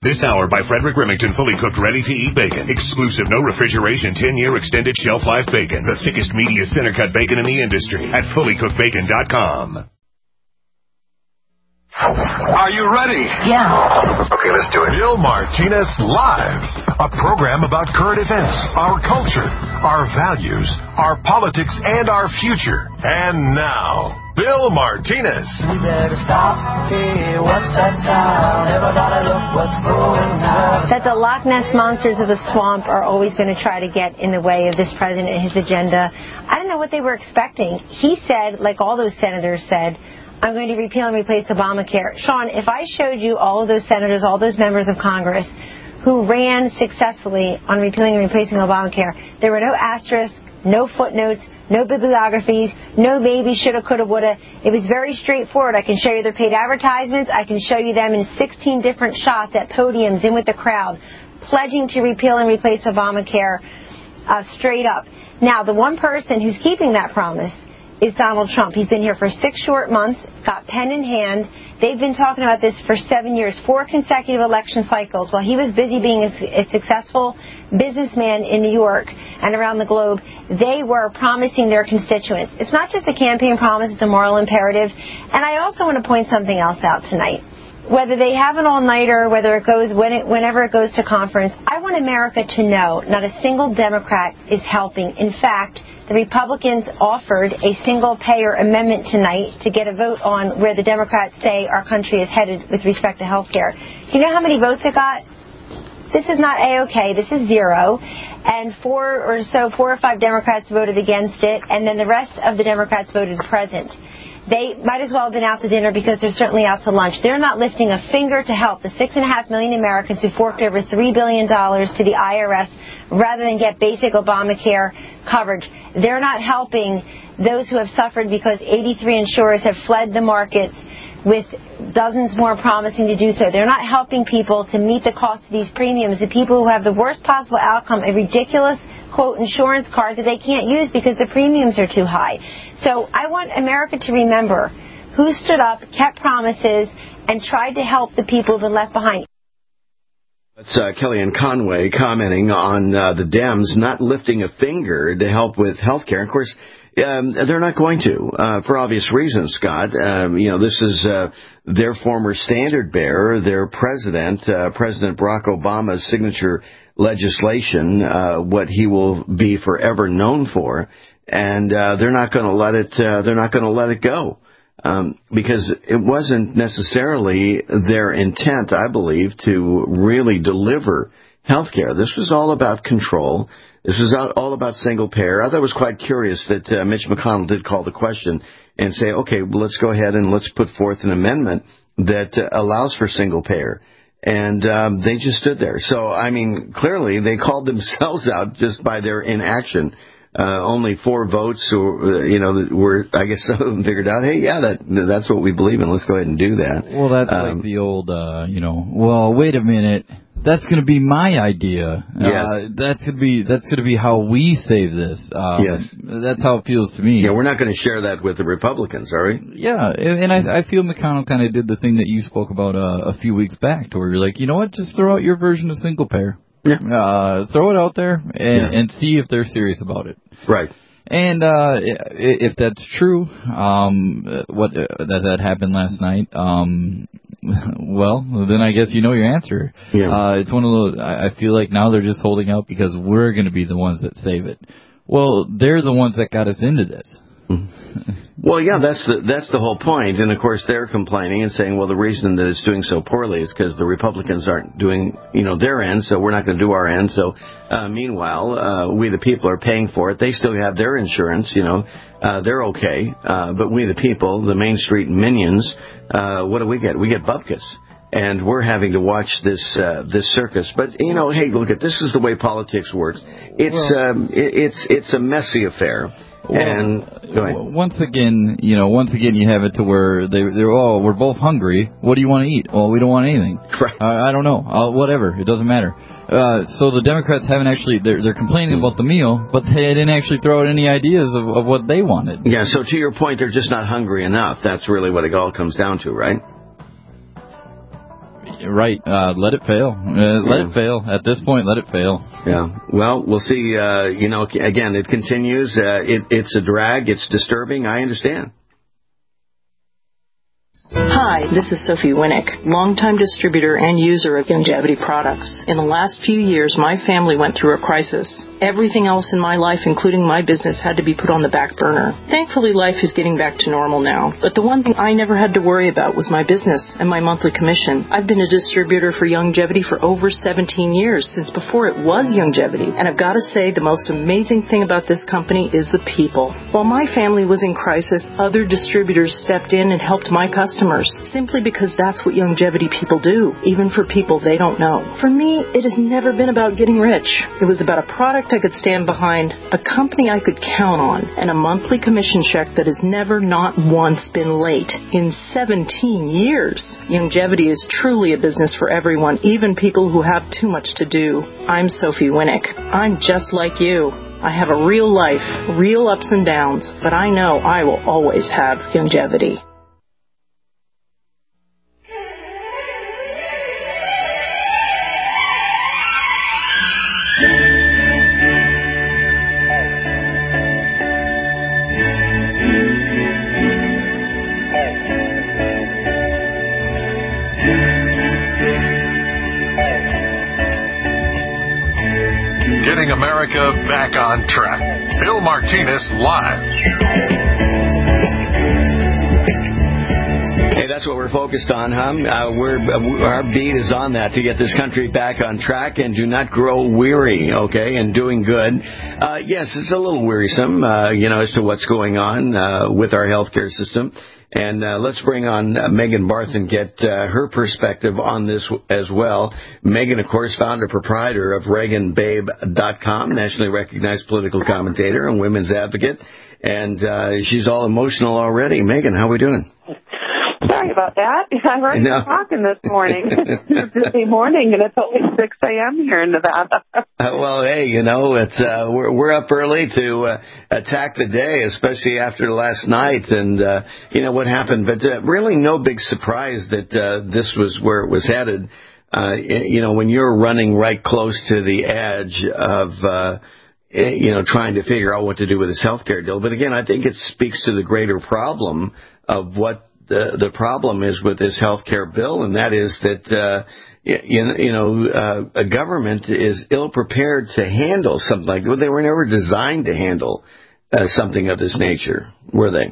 This hour by Frederick Remington, fully cooked, ready-to-eat bacon. Exclusive, no refrigeration, 10-year extended shelf life bacon. The thickest, meatiest center-cut bacon in the industry at FullyCookedBacon.com. Are you ready? Yeah. Okay, let's do it. Bill Martinez Live, a program about current events, our culture, our values, our politics, and our future. And now, Bill Martinez. We better stop. Hey, what's that sound? Everybody look what's going on. That the Loch Ness monsters of the swamp are always going to try to get in the way of this president and his agenda. I don't know what they were expecting. He said, like all those senators said, I'm going to repeal and replace Obamacare. Sean, if I showed you all of those senators, all those members of Congress who ran successfully on repealing and replacing Obamacare, there were no asterisks, no footnotes, no bibliographies, no maybe, shoulda, coulda, woulda. It was very straightforward. I can show you their paid advertisements. I can show you them in 16 different shots at podiums in with the crowd, pledging to repeal and replace Obamacare straight up. Now, the one person who's keeping that promise is Donald Trump. He's been here for 6 short months, got pen in hand. They've been talking about this for 7 years, 4 consecutive election cycles. While he was busy being a successful businessman in New York and around the globe, they were promising their constituents. It's not just a campaign promise, it's a moral imperative. And I also want to point something else out tonight. Whether they have an all-nighter, whether it goes whenever it goes to conference, I want America to know not a single Democrat is helping. In fact, the Republicans offered a single-payer amendment tonight to get a vote on where the Democrats say our country is headed with respect to health care. Do you know how many votes it got? This is not A-OK. This is 0. And 4 or 5 Democrats voted against it, and then the rest of the Democrats voted present. They might as well have been out to dinner because they're certainly out to lunch. They're not lifting a finger to help the 6.5 million Americans who forked over $3 billion to the IRS rather than get basic Obamacare coverage. They're not helping those who have suffered because 83 insurers have fled the markets with dozens more promising to do so. They're not helping people to meet the cost of these premiums. The people who have the worst possible outcome, a ridiculous, quote, insurance card that they can't use because the premiums are too high. So I want America to remember who stood up, kept promises, and tried to help the people who've been left behind. That's Kellyanne Conway commenting on the Dems not lifting a finger to help with health care. Of course, they're not going to, for obvious reasons, Scott. This is their former standard bearer, their president, President Barack Obama's signature legislation, what he will be forever known for, and they're not going to let it. They're not going to let it go because it wasn't necessarily their intent, I believe, to really deliver health care. This was all about control. This was all about single payer. I thought it was quite curious that Mitch McConnell did call the question and say, okay, well, let's go ahead and let's put forth an amendment that allows for single payer. And they just stood there. So, I mean, clearly they called themselves out just by their inaction. Only 4 votes, were, I guess some of them figured out, hey, yeah, that's what we believe in. Let's go ahead and do that. Well, that's like the old, well, wait a minute. That's going to be my idea. Yes. That's going to be how we save this. Yes. That's how it feels to me. Yeah, we're not going to share that with the Republicans, are we? Yeah, and I feel McConnell kind of did the thing that you spoke about a few weeks back, to where you're like, you know what, just throw out your version of single payer. Yeah. Throw it out there and see if they're serious about it. Right. And if that's true, that happened last night, well, then I guess you know your answer. Yeah. It's one of those, I feel like now they're just holding out because we're going to be the ones that save it. Well, they're the ones that got us into this. Well, yeah, that's the whole point. And, of course, they're complaining and saying, well, the reason that it's doing so poorly is because the Republicans aren't doing, their end, so we're not going to do our end. So, meanwhile, we the people are paying for it. They still have their insurance, they're okay. But we the people, the Main Street minions, what do we get? We get bupkis. And we're having to watch this circus. But, hey, look, this is the way politics works. It's a messy affair. Well, and go ahead. Once again, you have it to where we're both hungry. What do you want to eat? Well, we don't want anything. Right. I don't know. Whatever. It doesn't matter. So the Democrats haven't actually, they're complaining about the meal, but they didn't actually throw out any ideas of what they wanted. Yeah, so to your point, they're just not hungry enough. That's really what it all comes down to, right? Right. Let it fail. Let it fail. At this point, let it fail. Yeah. Well, we'll see. Again, it continues. It's a drag. It's disturbing. I understand. Hi, this is Sophie Winnick, longtime distributor and user of Youngevity products. In the last few years, my family went through a crisis. Everything else in my life, including my business, had to be put on the back burner. Thankfully, life is getting back to normal now. But the one thing I never had to worry about was my business and my monthly commission. I've been a distributor for Youngevity for over 17 years, since before it was Youngevity. And I've got to say, the most amazing thing about this company is the people. While my family was in crisis, other distributors stepped in and helped my customers, simply because that's what Youngevity people do, even for people they don't know. For me, it has never been about getting rich. It was about a product I could stand behind, a company I could count on, and a monthly commission check that has never not once been late in 17 years. Youngevity is truly a business for everyone, even people who have too much to do. I'm Sophie Winnick. I'm just like you. I have a real life, real ups and downs, but I know I will always have Youngevity. Getting America back on track. Bill Martinez Live. Hey, that's what we're focused on, huh? Our beat is on that, to get this country back on track, and do not grow weary, okay, and doing good. Yes, it's a little wearisome, as to what's going on with our healthcare system. And let's bring on Megan Barth and get her perspective on this as well. Megan, of course, founder proprietor of ReaganBabe.com, nationally recognized political commentator and women's advocate. And she's all emotional already. Megan, how are we doing? Sorry about that. I've already been talking this morning. It's a busy morning, and it's only 6 a.m. here in Nevada. Well, hey, it's we're up early to attack the day, especially after last night and what happened. But really, no big surprise that this was where it was headed. When you're running right close to the edge of trying to figure out what to do with this healthcare deal. But again, I think it speaks to the greater problem of what the problem is with this health care bill, and that is that a government is ill prepared to handle something like that. They were never designed to handle something of this nature, were they?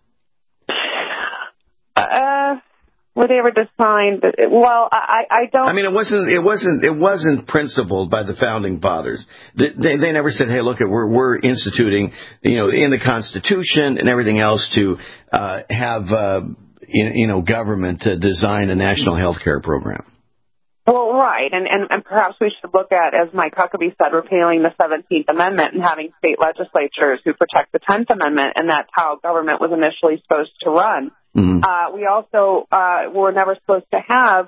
Were they ever designed? Well, I don't. I mean, it wasn't principled by the founding fathers. They never said, "Hey, look, we're instituting, in the Constitution and everything else to have government design a national health care program." Well, right, and perhaps we should look at, as Mike Huckabee said, repealing the 17th Amendment and having state legislatures who protect the 10th Amendment, and that's how government was initially supposed to run. Mm-hmm. We also were never supposed to have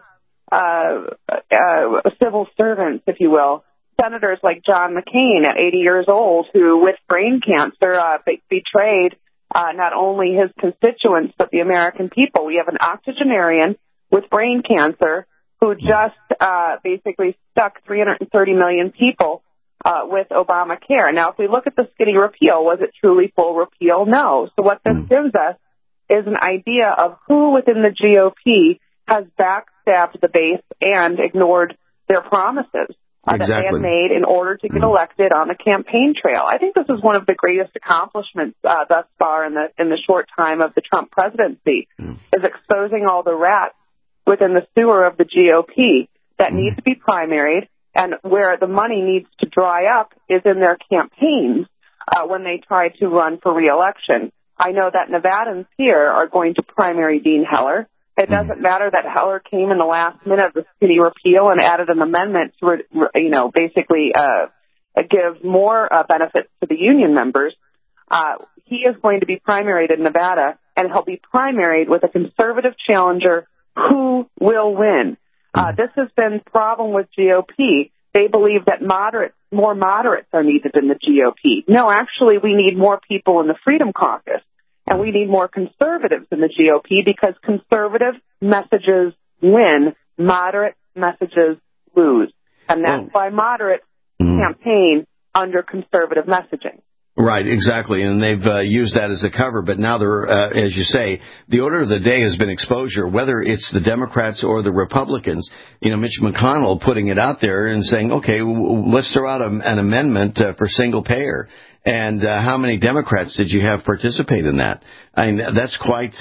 civil servants, if you will, senators like John McCain at 80 years old, who, with brain cancer, betrayed not only his constituents but the American people. We have an octogenarian with brain cancer who just basically stuck 330 million people with Obamacare. Now, if we look at the skinny repeal, was it truly full repeal? No. So what this gives us is an idea of who within the GOP has backstabbed the base and ignored their promises that they had made in order to get elected on the campaign trail. I think this is one of the greatest accomplishments thus far in the short time of the Trump presidency, is exposing all the rats within the sewer of the GOP that need to be primaried, and where the money needs to dry up is in their campaigns when they try to run for re-election. I know that Nevadans here are going to primary Dean Heller. It doesn't matter that Heller came in the last minute of the skinny repeal and added an amendment to, basically give more benefits to the union members. He is going to be primaried in Nevada, and he'll be primaried with a conservative challenger who will win. This has been the problem with GOP. They believe that more moderates are needed in the GOP. No, actually, we need more people in the Freedom Caucus, and we need more conservatives in the GOP, because conservative messages win moderate messages lose. And that's why moderates campaign under conservative messaging. Right, exactly, and they've used that as a cover, but now they're, as you say, the order of the day has been exposure, whether it's the Democrats or the Republicans. Mitch McConnell putting it out there and saying, okay, let's throw out an amendment for single payer. And how many Democrats did you have participate in that? I mean, that's quite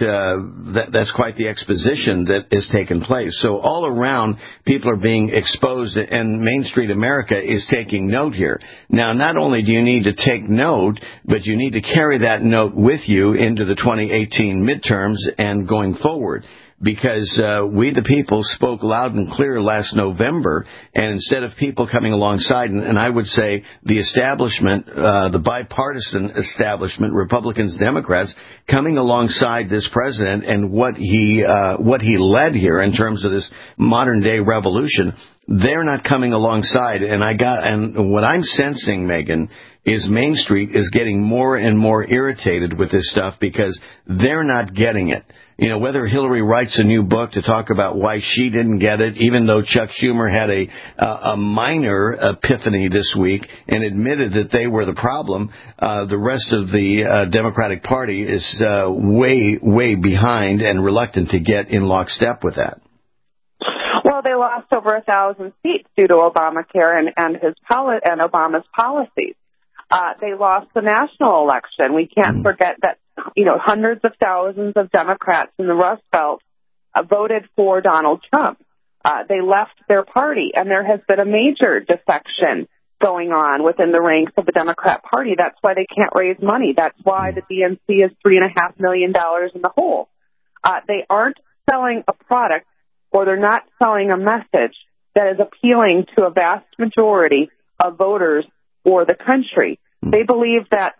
the exposition that is taking place. So all around, people are being exposed, and Main Street America is taking note here. Now, not only do you need to take note, but you need to carry that note with you into the 2018 midterms and going forward. Because we, the people, spoke loud and clear last November, and instead of people coming alongside, and I would say the establishment, the bipartisan establishment, Republicans, Democrats, coming alongside this president and what he led here in terms of this modern day revolution, they're not coming alongside. And what I'm sensing, Megan, is Main Street is getting more and more irritated with this stuff because they're not getting it. Whether Hillary writes a new book to talk about why she didn't get it, even though Chuck Schumer had a minor epiphany this week and admitted that they were the problem, the rest of the Democratic Party is way, way behind and reluctant to get in lockstep with that. Well, they lost over 1,000 seats due to Obamacare and Obama's policies. They lost the national election. We can't forget that, hundreds of thousands of Democrats in the Rust Belt voted for Donald Trump. They left their party, and there has been a major defection going on within the ranks of the Democrat Party. That's why they can't raise money. That's why the DNC is $3.5 million in the hole. They aren't selling a product, or they're not selling a message that is appealing to a vast majority of voters or the country. They believe that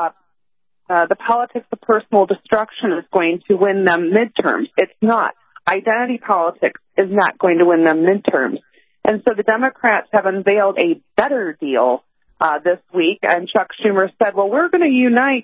the politics of personal destruction is going to win them midterms. It's not. Identity politics is not going to win them midterms. And so the Democrats have unveiled a better deal this week, and Chuck Schumer said, well, we're going to unite,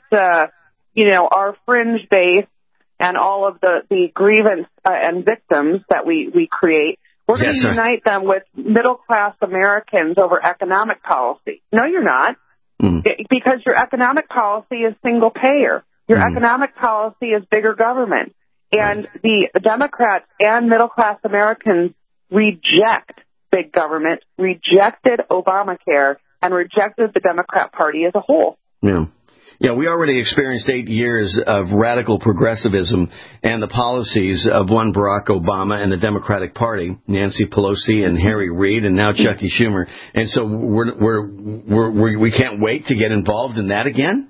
our fringe base and all of the grievance and victims that we create. We're going to unite them with middle-class Americans over economic policy. No, you're not. Because your economic policy is single payer. Your economic policy is bigger government. And the Democrats and middle-class Americans reject big government, rejected Obamacare, and rejected the Democrat Party as a whole. Yeah, we already experienced 8 years of radical progressivism and the policies of one Barack Obama and the Democratic Party, Nancy Pelosi and Harry Reid, and now Chucky Schumer. And so we can't wait to get involved in that again?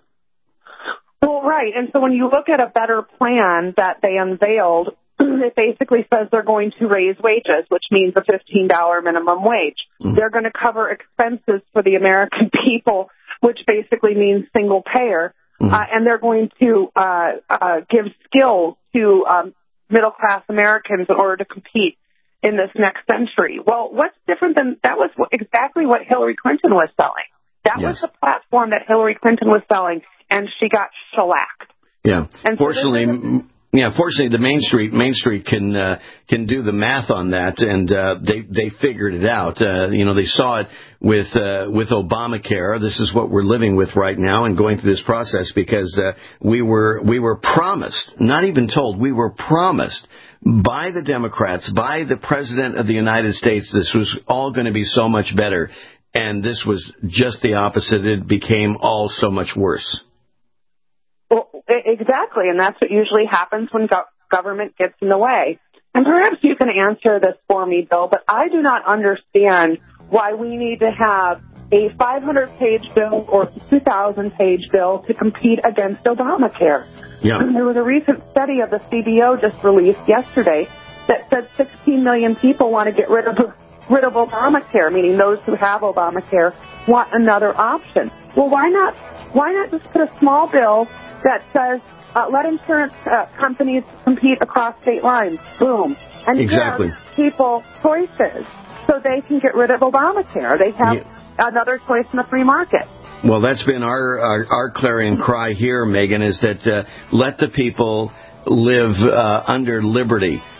Well, right. And so when you look at a better plan that they unveiled, it basically says they're going to raise wages, which means a $15 minimum wage. They're going to cover expenses for the American people, which basically means single payer, and they're going to give skills to middle-class Americans in order to compete in this next century. Well, what's different than that was exactly what Hillary Clinton was selling. That was the platform that Hillary Clinton was selling, and she got shellacked. Yeah, and fortunately. Fortunately, the Main Street can do the math on that, and they figured it out. They saw it with Obamacare. This is what we're living with right now, and going through this process because we were promised, not even told, we were promised by the Democrats, by the President of the United States, this was all going to be so much better, and this was just the opposite. It became all so much worse. Well, exactly, and that's what usually happens when government gets in the way. And perhaps you can answer this for me, Bill, but I do not understand why we need to have a 500-page bill or 2,000-page bill to compete against Obamacare. Yeah. There was a recent study of the CBO just released yesterday that said 16 million people want to get rid of Obamacare, meaning those who have Obamacare want another option. Well, why not just put a small bill that says let insurance companies compete across state lines? Boom. And give people choices so they can get rid of Obamacare. They have another choice in the free market. Well, that's been our clarion cry here, Megan, is that let the people live under liberty.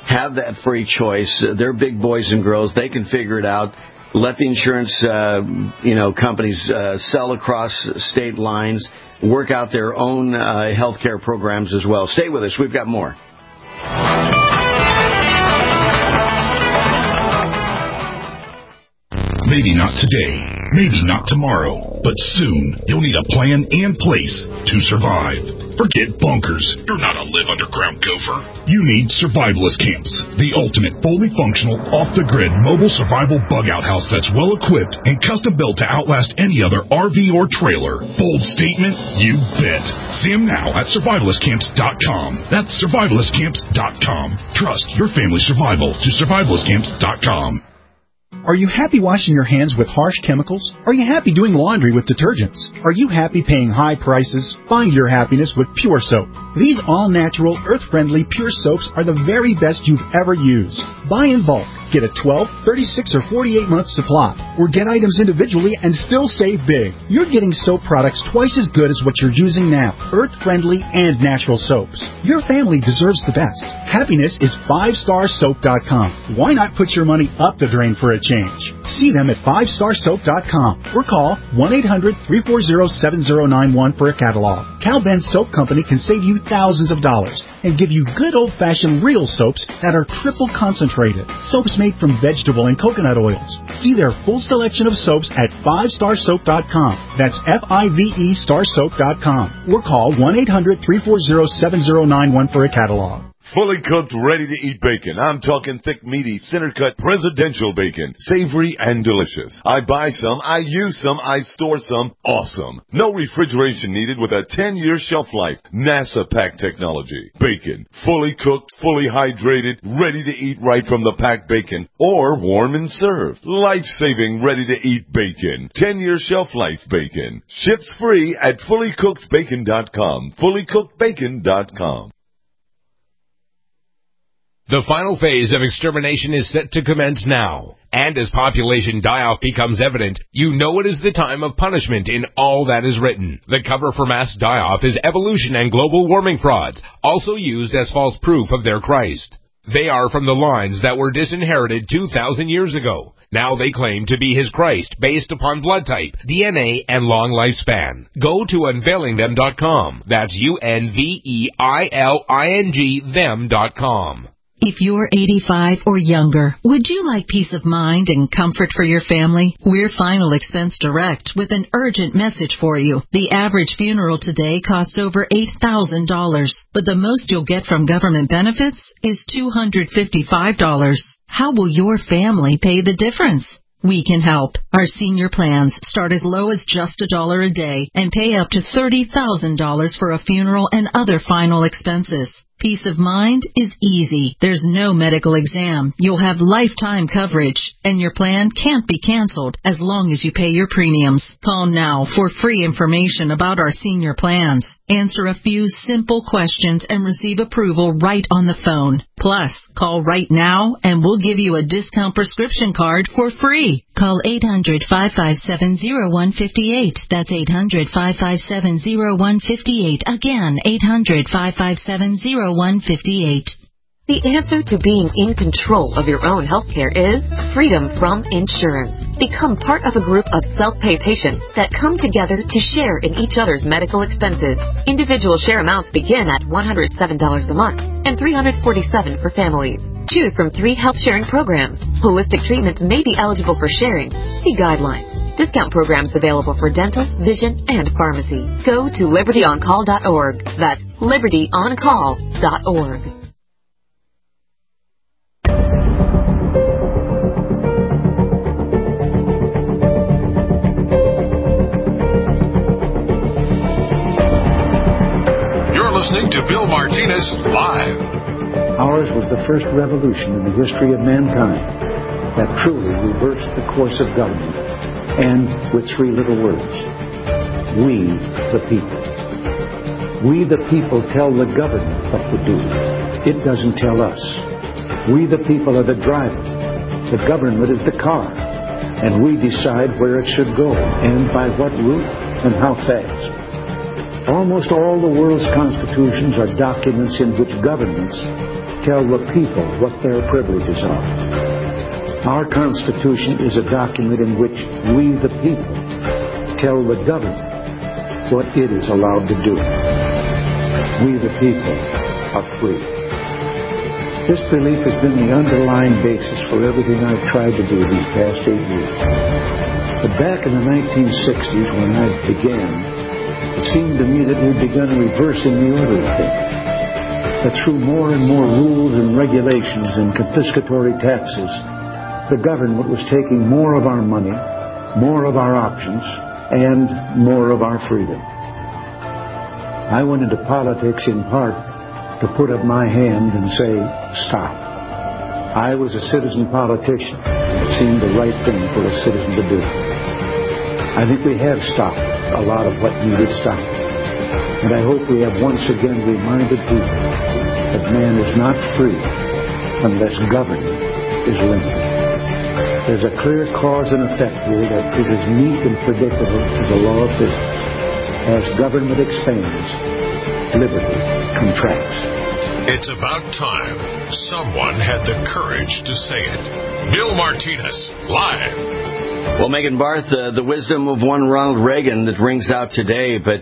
have that free choice. They're big boys and girls. They can figure it out. Let the insurance, companies sell across state lines, work out their own health care programs as well. Stay with us. We've got more. Maybe not today, maybe not tomorrow, but soon you'll need a plan and place to survive. Forget bunkers. You're not a live underground gopher. You need survivalist camps, the ultimate fully functional, off-the-grid mobile survival bug-out house that's well-equipped and custom-built to outlast any other RV or trailer. Bold statement? You bet. See them now at survivalistcamps.com. That's survivalistcamps.com. Trust your family's survival to survivalistcamps.com. Are you happy washing your hands with harsh chemicals? Are you happy doing laundry with detergents? Are you happy paying high prices? Find your happiness with Pure Soap. These all-natural, earth-friendly Pure Soaps are the very best you've ever used. Buy in bulk. Get a 12, 36, or 48-month supply. Or get items individually and still save big. You're getting soap products twice as good as what you're using now. Earth-friendly and natural soaps. Your family deserves the best. Happiness is 5starsoap.com. Why not put your money up the drain for a change? See them at 5starsoap.com or call 1-800-340-7091 for a catalog. Cal Ben Soap Company can save you thousands of dollars and give you good old-fashioned real soaps that are triple concentrated. Soaps made from vegetable and coconut oils. See their full selection of soaps at 5starsoap.com. That's FIVE starsoap.com. Or call 1-800-340-7091 for a catalog. Fully cooked, ready-to-eat bacon. I'm talking thick, meaty, center-cut, presidential bacon. Savory and delicious. I buy some, I use some, I store some. Awesome. No refrigeration needed with a 10-year shelf life. NASA pack technology. Bacon. Fully cooked, fully hydrated, ready to eat right from the packed bacon. Or warm and served. Life-saving, ready-to-eat bacon. 10-year shelf life bacon. Ships free at fullycookedbacon.com. Fullycookedbacon.com. The final phase of extermination is set to commence now. And as population die-off becomes evident, you know it is the time of punishment in all that is written. The cover for mass die-off is evolution and global warming frauds, also used as false proof of their Christ. They are from the lines that were disinherited 2,000 years ago. Now they claim to be his Christ based upon blood type, DNA, and long lifespan. Go to unveilingthem.com. That's UNVEILING them.com. If you're 85 or younger, would you like peace of mind and comfort for your family? We're Final Expense Direct with an urgent message for you. The average funeral today costs over $8,000, but the most you'll get from government benefits is $255. How will your family pay the difference? We can help. Our senior plans start as low as just $1 a day and pay up to $30,000 for a funeral and other final expenses. Peace of mind is easy. There's no medical exam. You'll have lifetime coverage, and your plan can't be canceled as long as you pay your premiums. Call now for free information about our senior plans. Answer a few simple questions and receive approval right on the phone. Plus, call right now and we'll give you a discount prescription card for free. Call 800-557-0158. That's 800-557-0158. Again, 800-557-0158. The answer to being in control of your own healthcare is freedom from insurance. Become part of a group of self-pay patients that come together to share in each other's medical expenses. Individual share amounts begin at $107 a month and $347 for families. Choose from 3 health-sharing programs. Holistic treatments may be eligible for sharing. See guidelines. Discount programs available for dental, vision, and pharmacy. Go to libertyoncall.org. That's libertyoncall.org. Listening to Bill Martinez Live. Ours was the first revolution in the history of mankind that truly reversed the course of government, and with 3 little words: we the people. We the people tell the government what to do. It doesn't tell us. We the people are the driver. The government is the car, and we decide where it should go and by what route and how fast. Almost all the world's constitutions are documents in which governments tell the people what their privileges are. Our Constitution is a document in which we, the people, tell the government what it is allowed to do. We, the people, are free. This belief has been the underlying basis for everything I've tried to do these past 8 years. But back in the 1960s, when I began, it seemed to me that we'd begun reversing the order of things. That through more and more rules and regulations and confiscatory taxes, the government was taking more of our money, more of our options, and more of our freedom. I went into politics in part to put up my hand and say, stop. I was a citizen politician. It seemed the right thing for a citizen to do. I think we have stopped a lot of what needed stopping. And I hope we have once again reminded people that man is not free unless government is limited. There's a clear cause and effect here that is as neat and predictable as a law of physics. As government expands, liberty contracts. It's about time someone had the courage to say it. Bill Martinez, live. Well, Megan Barth, the wisdom of one Ronald Reagan that rings out today, but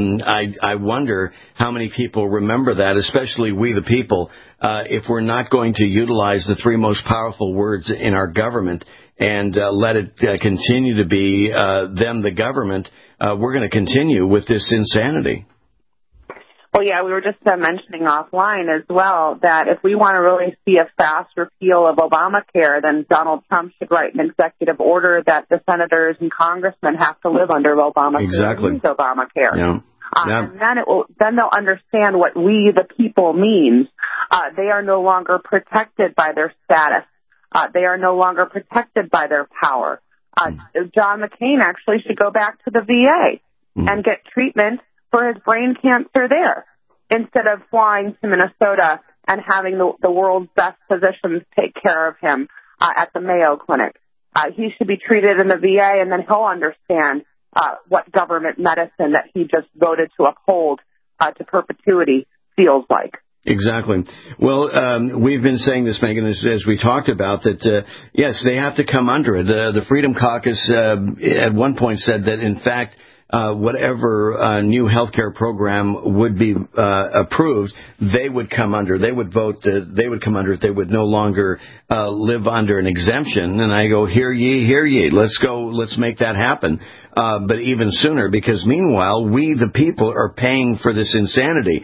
I wonder how many people remember that, especially we the people, if we're not going to utilize the three most powerful words in our government and let it continue to be them, the government, we're going to continue with this insanity. Well, yeah, we were just mentioning offline as well that if we want to really see a fast repeal of Obamacare, then Donald Trump should write an executive order that the senators and congressmen have to live under Obamacare. Exactly. Use Obamacare. Yeah. And then they'll understand what we, the people, means. They are no longer protected by their status. They are no longer protected by their power. John McCain actually should go back to the VA and get treatment for his brain cancer there, instead of flying to Minnesota and having the world's best physicians take care of him at the Mayo Clinic. He should be treated in the VA, and then he'll understand what government medicine that he just voted to uphold to perpetuity feels like. Exactly. Well, we've been saying this, Megan, as we talked about, that, yes, they have to come under it. The Freedom Caucus at one point said that, in fact, whatever new healthcare program would be approved, they would come under. They would vote. They would come under it. They would no longer live under an exemption. And I go, hear ye, hear ye. Let's go. Let's make that happen. But even sooner, because meanwhile, we the people are paying for this insanity.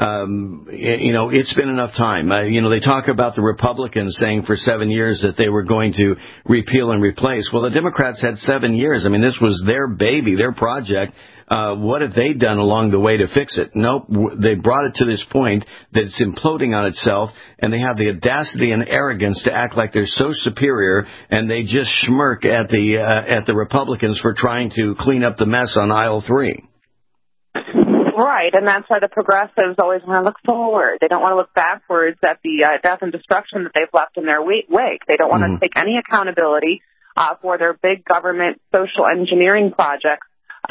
It's been enough time. They talk about the Republicans saying for 7 years that they were going to repeal and replace. Well, the Democrats had 7 years. I mean, this was their baby, their project. What have they done along the way to fix it? Nope. They brought it to this point that it's imploding on itself, and they have the audacity and arrogance to act like they're so superior, and they just smirk at the Republicans for trying to clean up the mess on aisle 3. Right, and that's why the progressives always want to look forward. They don't want to look backwards at the death and destruction that they've left in their wake. They don't want to take any accountability for their big government social engineering projects,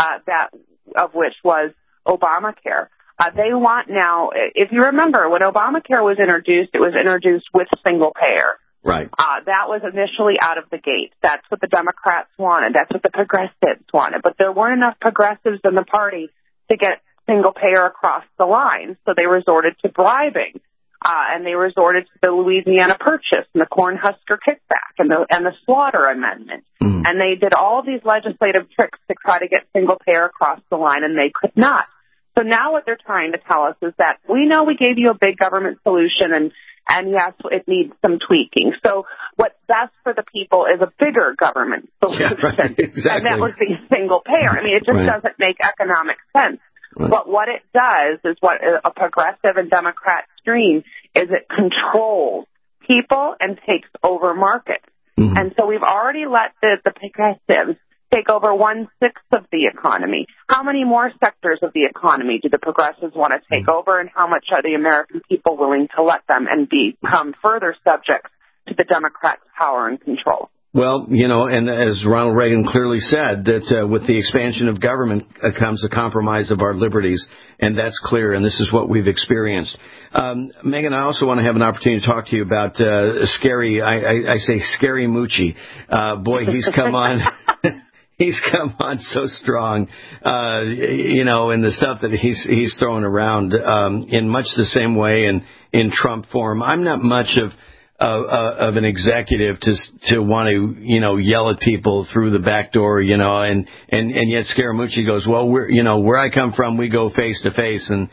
of which was Obamacare. They want now, if you remember, when Obamacare was introduced, it was introduced with single payer. Right. That was initially out of the gate. That's what the Democrats wanted. That's what the progressives wanted. But there weren't enough progressives in the party to get single payer across the line, so they resorted to bribing, and they resorted to the Louisiana Purchase and the Cornhusker kickback and the Slaughter Amendment, and they did all of these legislative tricks to try to get single payer across the line, and they could not. So now what they're trying to tell us is that we know we gave you a big government solution, and yes, it needs some tweaking. So what's best for the people is a bigger government solution, yeah, right. Exactly. And that would be single payer. I mean, it just doesn't make economic sense. Right. But what it does is what a progressive and Democrat stream is it controls people and takes over markets. And so we've already let the progressives take over 1/6 of the economy. How many more sectors of the economy do the progressives want to take over, and how much are the American people willing to let them and become further subjects to the Democrats' power and control? Well, and as Ronald Reagan clearly said, that with the expansion of government comes a compromise of our liberties, and that's clear, and this is what we've experienced. Megan, I also want to have an opportunity to talk to you about Scary Moochie. Boy, he's come on. He's come on so strong, and the stuff that he's throwing around in much the same way in Trump form. I'm not much of an executive to want to yell at people through the back door, and yet Scaramucci goes, well, where I come from, we go face to face, and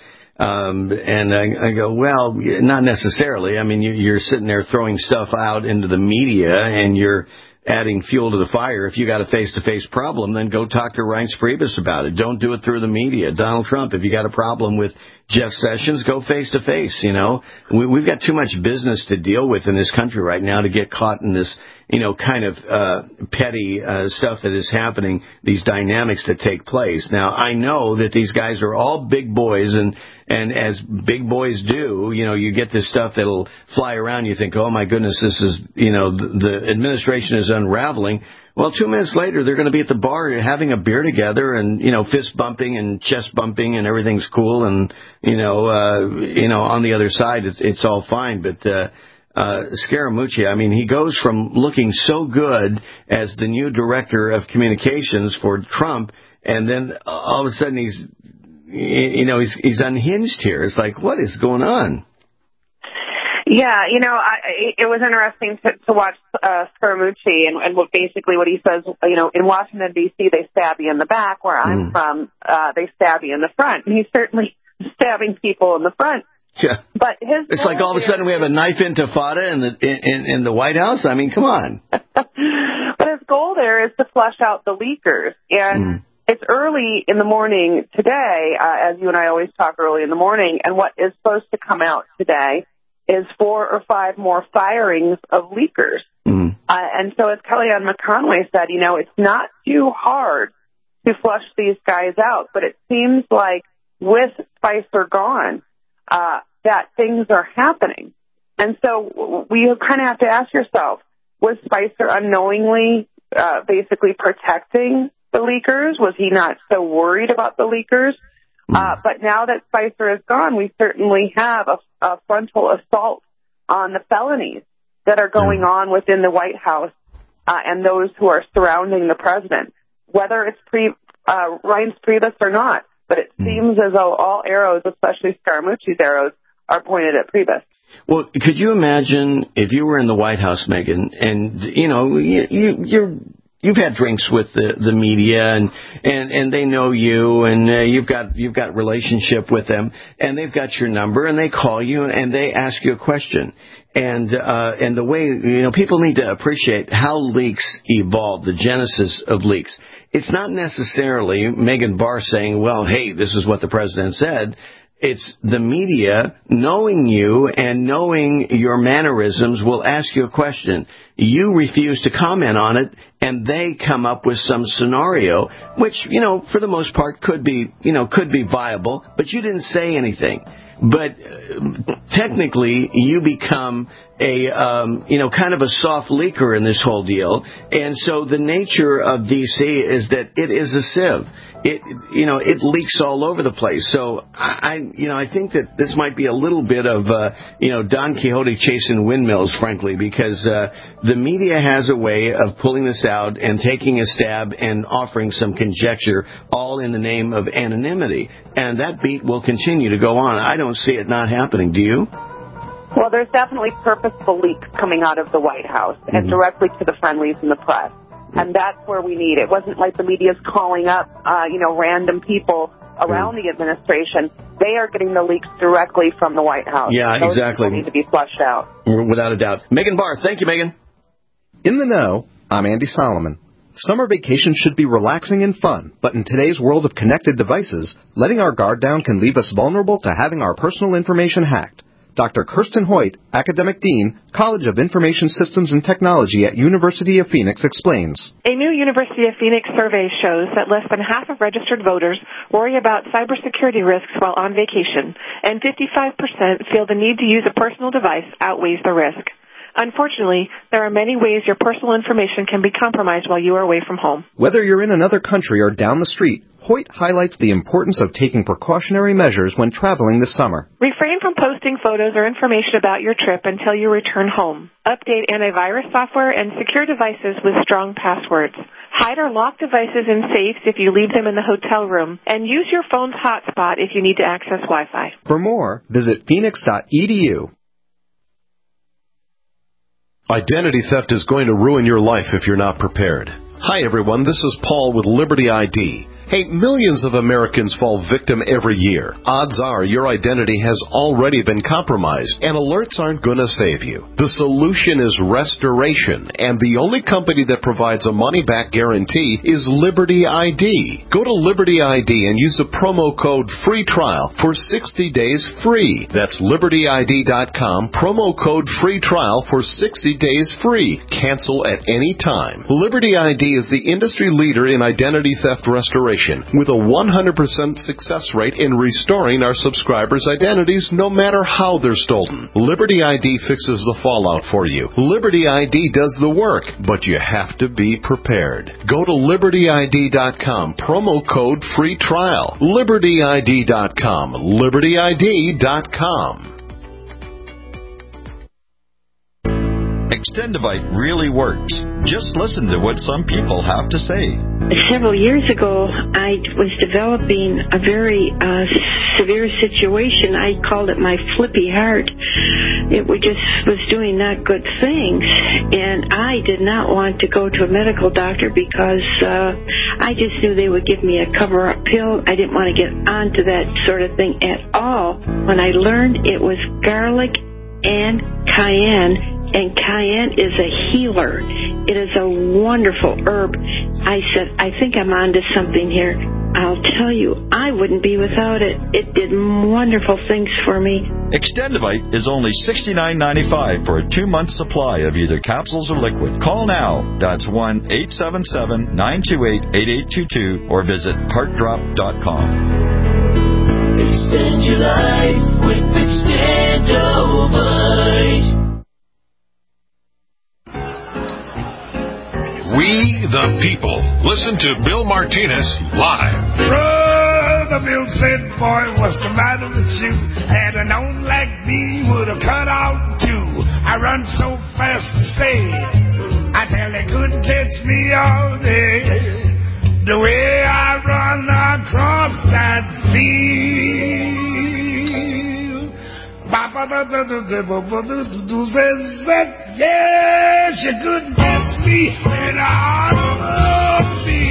I go, well, not necessarily. I mean, you're sitting there throwing stuff out into the media, and you're adding fuel to the fire. If you got a face-to-face problem, then go talk to Reince Priebus about it. Don't do it through the media. Donald Trump, if you got a problem with Jeff Sessions, go face-to-face, We've got too much business to deal with in this country right now to get caught in this, kind of petty stuff that is happening, these dynamics that take place. Now, I know that these guys are all big boys, and as big boys do, you get this stuff that'll fly around. You think, oh, my goodness, this is, the administration is unraveling. Well, 2 minutes later, they're going to be at the bar having a beer together and, fist bumping and chest bumping and everything's cool. And, on the other side, it's all fine. But Scaramucci, I mean, he goes from looking so good as the new director of communications for Trump, and then all of a sudden he's unhinged here. It's like, what is going on? Yeah, it was interesting to watch Scaramucci and what he says. In Washington D.C. they stab you in the back. Where I'm from, they stab you in the front. And he's certainly stabbing people in the front. Yeah, but it's like all of a sudden we have a knife intifada in the White House. I mean, come on. But his goal there is to flush out the leakers, and it's early in the morning today, as you and I always talk early in the morning. And what is supposed to come out today is 4 or 5 more firings of leakers. And so as Kellyanne McConway said, it's not too hard to flush these guys out, but it seems like with Spicer gone, that things are happening. And so we kind of have to ask yourself, was Spicer unknowingly basically protecting the leakers? Was he not so worried about the leakers? But now that Spicer is gone, we certainly have a frontal assault on the felonies that are going on within the White House and those who are surrounding the president, whether it's Reince Priebus or not. But it seems as though all arrows, especially Scaramucci's arrows, are pointed at Priebus. Well, could you imagine if you were in the White House, Megan, and, you've had drinks with the media and they know you and you've got relationship with them and they've got your number and they call you and they ask you a question. And the way, people need to appreciate how leaks evolve, the genesis of leaks. It's not necessarily Megan Barr saying, well, hey, this is what the president said. It's the media knowing you and knowing your mannerisms will ask you a question. You refuse to comment on it, and they come up with some scenario, which, for the most part could be viable, but you didn't say anything. But technically, you become a, kind of a soft leaker in this whole deal. And so the nature of D.C. is that it is a sieve. It leaks all over the place. So I think that this might be a little bit of, Don Quixote chasing windmills, frankly, because the media has a way of pulling this out and taking a stab and offering some conjecture, all in the name of anonymity. And that beat will continue to go on. I don't see it not happening. Do you? Well, there's definitely purposeful leaks coming out of the White House and directly to the friendlies in the press. And that's where we need it. It wasn't like the media's calling up, random people around the administration. They are getting the leaks directly from the White House. Yeah, those exactly. Need to be flushed out. Without a doubt. Megan Barr, thank you, Megan. In the know, I'm Andy Solomon. Summer vacation should be relaxing and fun, but in today's world of connected devices, letting our guard down can leave us vulnerable to having our personal information hacked. Dr. Kirsten Hoyt, Academic Dean, College of Information Systems and Technology at University of Phoenix, explains. A new University of Phoenix survey shows that less than half of registered voters worry about cybersecurity risks while on vacation, and 55% feel the need to use a personal device outweighs the risk. Unfortunately, there are many ways your personal information can be compromised while you are away from home. Whether you're in another country or down the street, Hoyt highlights the importance of taking precautionary measures when traveling this summer. Refrain from posting photos or information about your trip until you return home. Update antivirus software and secure devices with strong passwords. Hide or lock devices in safes if you leave them in the hotel room, and use your phone's hotspot if you need to access Wi-Fi. For more, visit phoenix.edu. Identity theft is going to ruin your life if you're not prepared. Hi, everyone. This is Paul with Liberty ID. Hey, millions of Americans fall victim every year. Odds are your identity has already been compromised, and alerts aren't going to save you. The solution is restoration, and the only company that provides a money-back guarantee is Liberty ID. Go to Liberty ID and use the promo code FREE TRIAL for 60 days free. That's libertyid.com, promo code FREE TRIAL for 60 days free. Cancel at any time. Liberty ID is the industry leader in identity theft restoration, with a 100% success rate in restoring our subscribers' identities no matter how they're stolen. Liberty ID fixes the fallout for you. Liberty ID does the work, but you have to be prepared. Go to libertyid.com, promo code FREE TRIAL. libertyid.com, libertyid.com. Extendivite really works. Just listen to what some people have to say. Several years ago, I was developing a very severe situation. I called it my flippy heart. It was doing not good things, and I did not want to go to a medical doctor because I just knew they would give me a cover-up pill. I didn't want to get onto that sort of thing at all. When I learned it was garlic and cayenne, and cayenne is a healer. It is a wonderful herb. I said, I think I'm onto something here. I'll tell you, I wouldn't be without it. It did wonderful things for me. Extendivite is only $69.95 for a 2-month supply of either capsules or liquid. Call now. That's 1-877-928-8822 or visit heartdrop.com. Extend your life with Extendivite. We, the people, listen to Bill Martinez live. Brother Bill said, boy, what's the matter with you? Had a known like me would have cut out too. I run so fast to say, I tell they couldn't catch me all day. The way I run across that field. Yes, you couldn't catch me when I'm on the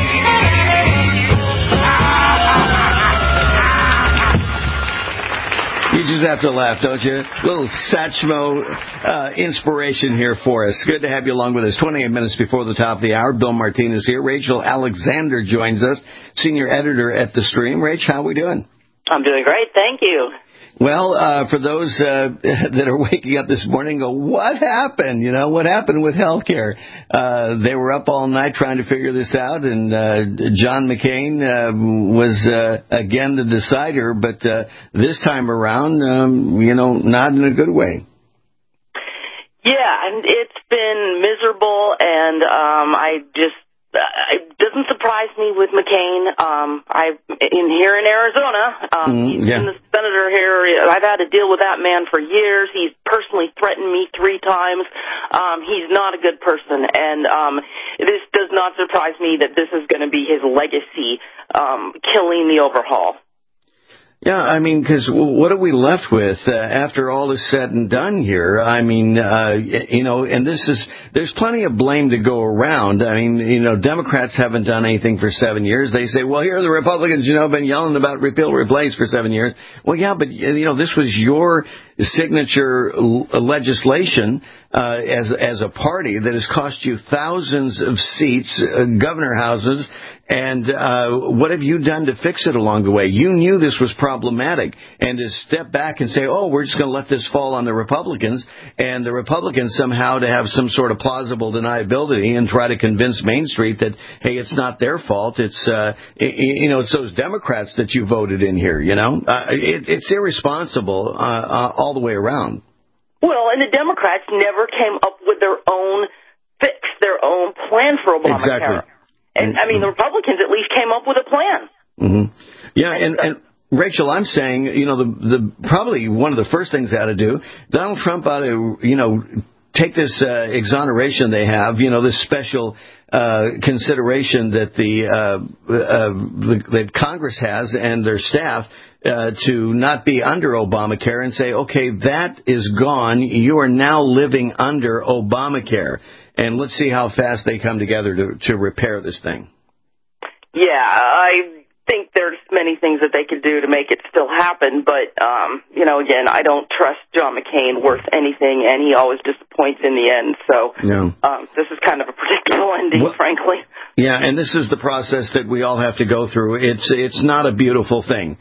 You just have to laugh, don't you? A little Satchmo inspiration here for us. Good to have you along with us. 28 minutes before the top of the hour. Bill Martinez here. Rachel Alexander joins us, senior editor at The Stream. Rach, how are we doing? I'm doing great, thank you. Well, for those that are waking up this morning and go, what happened? You know, what happened with healthcare? They were up all night trying to figure this out, and John McCain was again the decider, but this time around, not in a good way. Yeah, and it's been miserable, and it doesn't surprise me with McCain. Here in Arizona, he's been the senator here. I've had to deal with that man for years. He's personally threatened me 3 times. He's not a good person, and this does not surprise me that this is going to be his legacy, killing the overhaul. Yeah, I mean, because what are we left with after all is said and done here? I mean, and there's plenty of blame to go around. I mean, Democrats haven't done anything for 7 years. They say, well, here are the Republicans, been yelling about repeal, replace for 7 years. Well, yeah, but, this was your signature legislation as a party that has cost you thousands of seats, governor houses, and what have you done to fix it along the way? You knew this was problematic, and to step back and say, oh, we're just going to let this fall on the Republicans, and the Republicans somehow to have some sort of plausible deniability and try to convince Main Street that, hey, it's not their fault. It's it's those Democrats that you voted in here. It's irresponsible all the way around. Well, and the Democrats never came up with their own fix, their own plan for Obamacare. Exactly. And, I mean, the Republicans at least came up with a plan. Mm-hmm. Yeah, and Rachel, I'm saying, the probably one of the first things they ought to do, Donald Trump ought to, take this exoneration they have, this special consideration that that Congress has and their staff to not be under Obamacare and say, okay, that is gone. You are now living under Obamacare. And let's see how fast they come together to repair this thing. Yeah, I think there's many things that they could do to make it still happen, but, again, I don't trust John McCain worth anything, and he always disappoints in the end, so this is kind of a predictable ending, frankly. Yeah, and this is the process that we all have to go through. It's not a beautiful thing.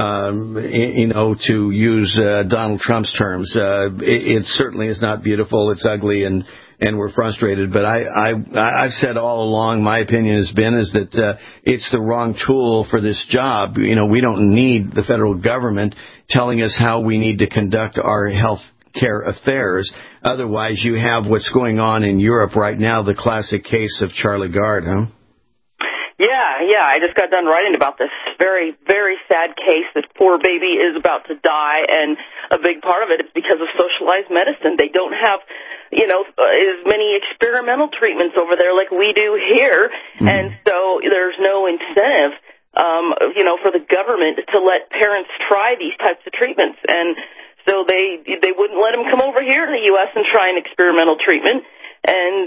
To use Donald Trump's terms, it certainly is not beautiful. It's ugly, and we're frustrated. But I've said all along, my opinion has been is that it's the wrong tool for this job. We don't need the federal government telling us how we need to conduct our health care affairs. Otherwise, you have what's going on in Europe right now, the classic case of Charlie Gard, huh? Yeah, I just got done writing about this very, very sad case. This poor baby is about to die, and a big part of it is because of socialized medicine. They don't have, as many experimental treatments over there like we do here, and so there's no incentive, for the government to let parents try these types of treatments, and so they wouldn't let them come over here to the U.S. and try an experimental treatment, and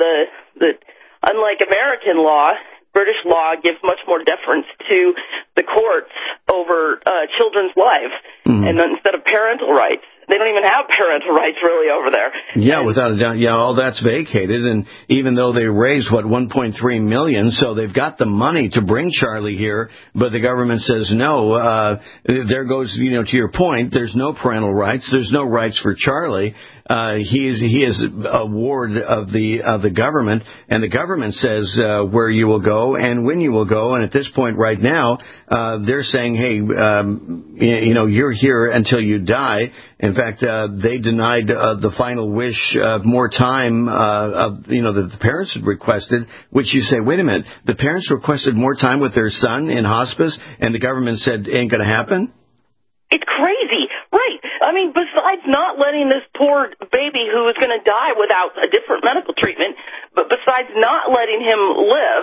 unlike American law, British law gives much more deference to the courts over children's lives, and instead of parental rights. They don't even have parental rights really over there. Yeah, without a doubt. Yeah, all that's vacated, and even though they raised, $1.3 million, so they've got the money to bring Charlie here, but the government says no. There goes, to your point, there's no parental rights. There's no rights for Charlie. He is a ward of the government, and the government says where you will go and when you will go. And at this point right now, they're saying, hey, you're here until you die. In fact, they denied the final wish of more time that the parents had requested, which you say, wait a minute, the parents requested more time with their son in hospice, and the government said ain't going to happen? It's crazy, right? I mean, besides not letting this poor baby who is going to die without a different medical treatment, but besides not letting him live,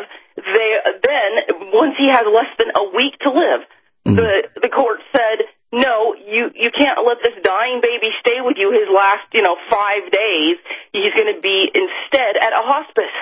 then once he has less than a week to live, the court said, no, you can't let this dying baby stay with you his last, 5 days. He's going to be instead at a hospice.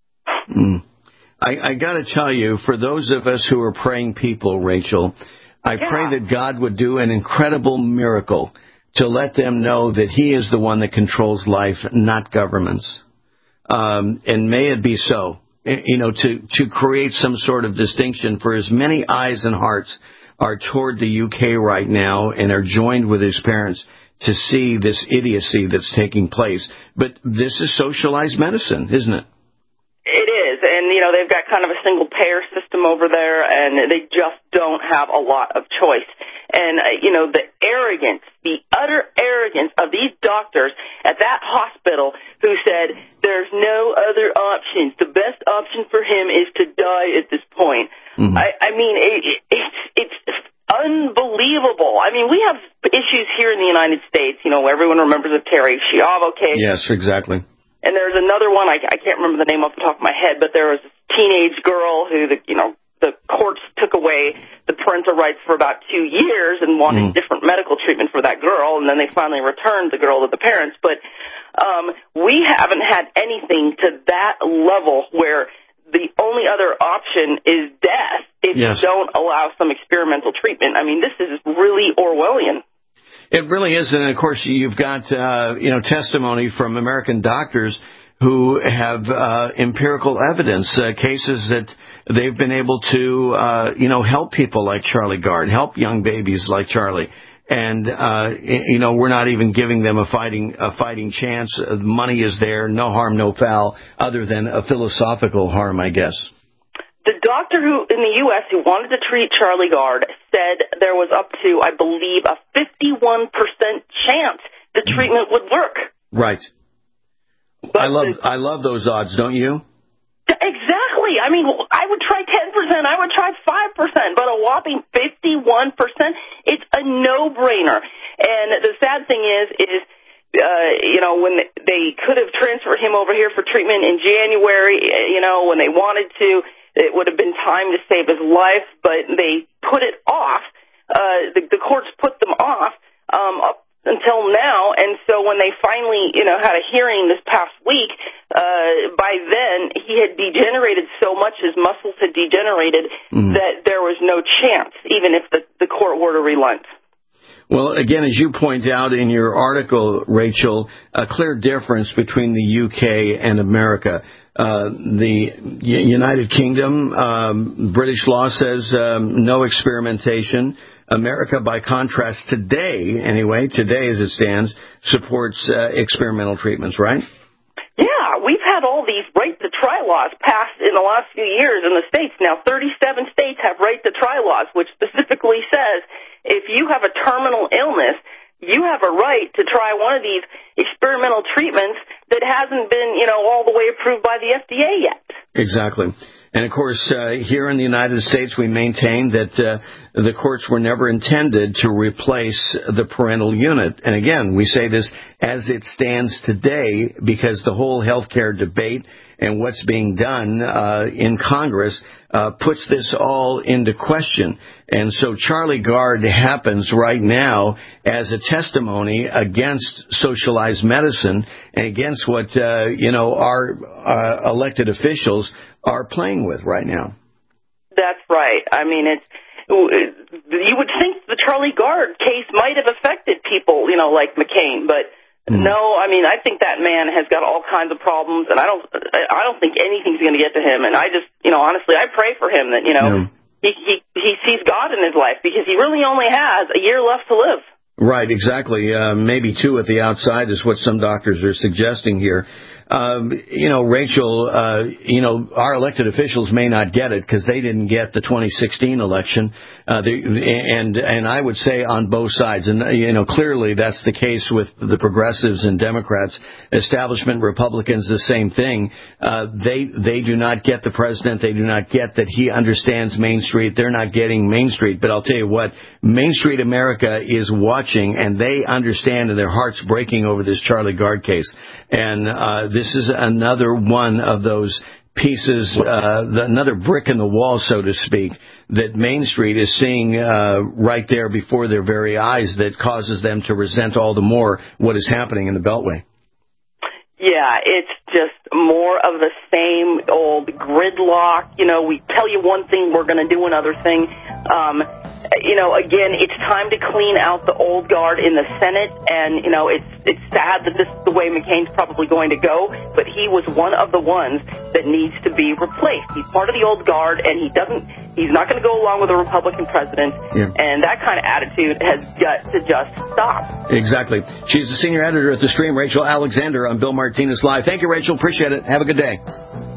I got to tell you, for those of us who are praying people, Rachel, I pray that God would do an incredible miracle to let them know that He is the one that controls life, not governments. And may it be so, to create some sort of distinction, for as many eyes and hearts are toward the UK right now and are joined with his parents to see this idiocy that's taking place. But this is socialized medicine, isn't it? It is, and, they've got kind of a single-payer system over there, and they just don't have a lot of choice. And, the arrogance, the utter arrogance of these doctors at that hospital who said there's no other options. The best option for him is to die at this point. I mean, it's unbelievable. I mean, we have issues here in the United States. Everyone remembers the Terri Schiavo case. Yes, exactly. And there's another one, I can't remember the name off the top of my head, but there was a teenage girl who, the courts took away the parental rights for about 2 years and wanted different medical treatment for that girl, and then they finally returned the girl to the parents. But we haven't had anything to that level where the only other option is death if you don't allow some experimental treatment. I mean, this is really Orwellian. It really is, and of course you've got testimony from American doctors who have empirical evidence, cases that they've been able to help people like Charlie Gard, help young babies like Charlie, and we're not even giving them a fighting chance. Money is there, no harm, no foul, other than a philosophical harm, I guess. The doctor in the U.S. who wanted to treat Charlie Gard said there was up to, I believe, a 51% chance the treatment would work. Right. But I love those odds, don't you? Exactly. I mean, I would try 10%, I would try 5%, but a whopping 51%, it's a no-brainer. And the sad thing is when they could have transferred him over here for treatment in January, when they wanted to, it would have been time to save his life, but they put it off. The courts put them off up until now, and so when they finally, had a hearing this past week, by then he had degenerated so much, his muscles had degenerated, that there was no chance, even if the court were to relent. Well, again, as you point out in your article, Rachel, a clear difference between the UK and America. The United Kingdom, British law says no experimentation. America, by contrast, today as it stands, supports experimental treatments, right? Yeah, we've had all these right-to-try laws passed in the last few years in the states. Now, 37 states have right-to-try laws, which specifically says if you have a terminal illness, you have a right to try one of these experimental treatments that hasn't been, all the way approved by the FDA yet. Exactly. And, of course, here in the United States, we maintain that the courts were never intended to replace the parental unit. And, again, we say this as it stands today because the whole health care debate and what's being done in Congress puts this all into question. And so Charlie Gard happens right now as a testimony against socialized medicine and against what, our elected officials are playing with right now. That's right. I mean, you would think the Charlie Gard case might have affected people, like McCain, but no. I mean, I think that man has got all kinds of problems, and I don't think anything's going to get to him. And I just, honestly, I pray for him that he sees God in his life because he really only has a year left to live. Right, exactly. Maybe 2 at the outside is what some doctors are suggesting here. Rachel, our elected officials may not get it because they didn't get the 2016 election. And I would say on both sides. And, clearly that's the case with the progressives and Democrats. Establishment Republicans, the same thing. They do not get the president. They do not get that he understands Main Street. They're not getting Main Street. But I'll tell you what, Main Street America is watching and they understand and their heart's breaking over this Charlie Gard case. And, this is another one of those pieces, another brick in the wall, so to speak, that Main Street is seeing right there before their very eyes that causes them to resent all the more what is happening in the Beltway. Yeah, it's just more of the same old gridlock. We tell you one thing, we're going to do another thing. Again, it's time to clean out the old guard in the Senate, and, it's sad that this is the way McCain's probably going to go, but he was one of the ones that needs to be replaced. He's part of the old guard, and he's not going to go along with a Republican president, and that kind of attitude has got to just stop. Exactly. She's the senior editor at The Stream, Rachel Alexander on Bill Martinez Live. Thank you, Rachel. Appreciate it. Have a good day.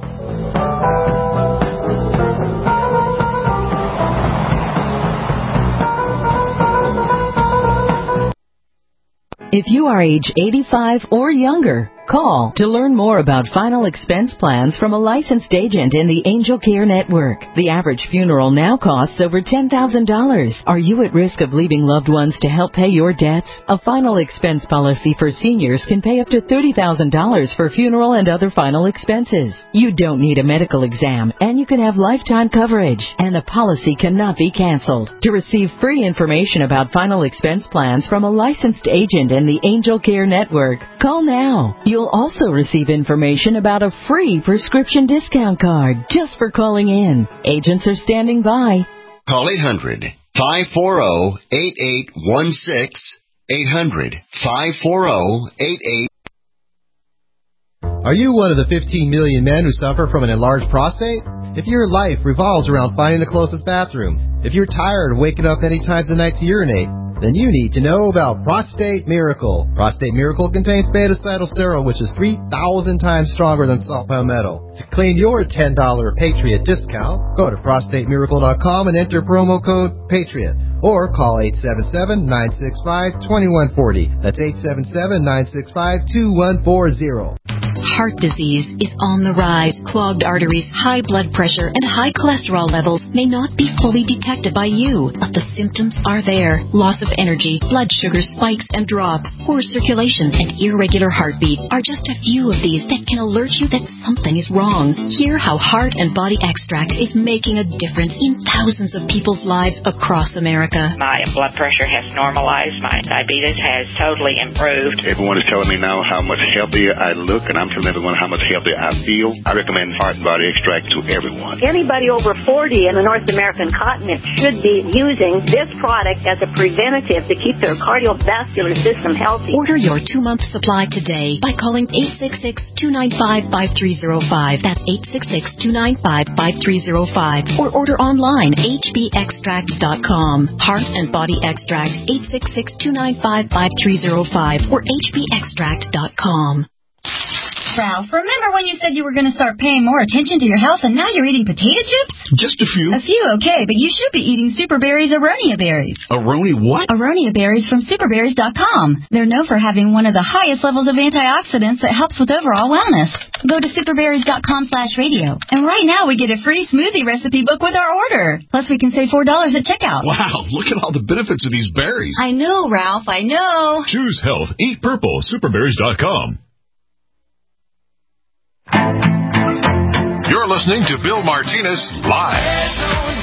If you are age 85 or younger, call to learn more about final expense plans from a licensed agent in the Angel Care Network. The average funeral now costs over $10,000. Are you at risk of leaving loved ones to help pay your debts? A final expense policy for seniors can pay up to $30,000 for funeral and other final expenses. You don't need a medical exam, and you can have lifetime coverage, and the policy cannot be canceled. To receive free information about final expense plans from a licensed agent in the Angel Care Network, call now. You'll also receive information about a free prescription discount card just for calling in. Agents are standing by. Call 800-540-8816. 800-540-8816. Are you one of the 15 million men who suffer from an enlarged prostate? If your life revolves around finding the closest bathroom, if you're tired of waking up many times a night to urinate, then you need to know about Prostate Miracle. Prostate Miracle contains beta-cytosterol, which is 3,000 times stronger than salt palmetto. To claim your $10 Patriot discount, go to prostatemiracle.com and enter promo code PATRIOT. or call 877-965-2140. That's 877-965-2140. Heart disease is on the rise. Clogged arteries, high blood pressure, and high cholesterol levels may not be fully detected by you, but the symptoms are there. Loss of energy, blood sugar spikes and drops, poor circulation, and irregular heartbeat are just a few of these that can alert you that something is wrong. Hear how Heart and Body Extract is making a difference in thousands of people's lives across America. My blood pressure has normalized. My diabetes has totally improved. Everyone is telling me now how much healthier I look, and I'm telling everyone how much healthier I feel. I recommend Heart and Body Extract to everyone. Anybody over 40 in the North American continent should be using this product as a preventative to keep their cardiovascular system healthy. Order your 2-month supply today by calling 866-295-5305. That's 866-295-5305. Or order online, hbextract.com. Heart and Body Extract, 866-295-5305 or hbextract.com. Ralph, remember when you said you were going to start paying more attention to your health and now you're eating potato chips? Just a few. A few, okay, but you should be eating Super Berries Aronia berries. Aronia what? Aronia berries from superberries.com. They're known for having one of the highest levels of antioxidants that helps with overall wellness. Go to superberries.com/radio. And right now we get a free smoothie recipe book with our order. Plus we can save $4 at checkout. Wow, look at all the benefits of these berries. I know, Ralph, I know. Choose health. Eat purple. Superberries.com. You're listening to Bill Martinez Live.